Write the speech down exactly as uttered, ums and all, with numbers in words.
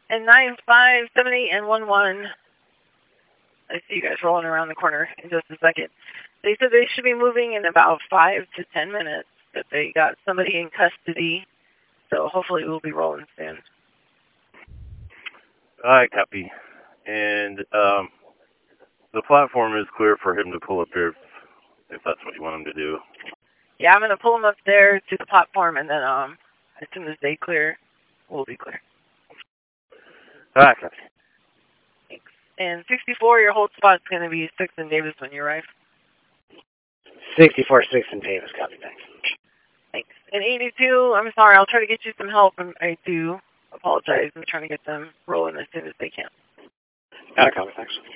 And nine five seven eight and one one. I see you guys rolling around the corner in just a second. They said they should be moving in about five to ten minutes, that they got somebody in custody. So hopefully we'll be rolling soon. All right, copy. And um, the platform is clear for him to pull up here if, if that's what you want him to do. Yeah, I'm going to pull him up there to the platform, and then um, as soon as they clear, we'll be clear. All right, copy. Thanks. And sixty-four, your hold spot's going to be six and Davis when you arrive. sixty-four, six and Davis, copy, thanks. Thanks. And eighty-two, I'm sorry, I'll try to get you some help, and I do apologize. I'm trying to get them rolling as soon as they can. Got it, copy, thanks.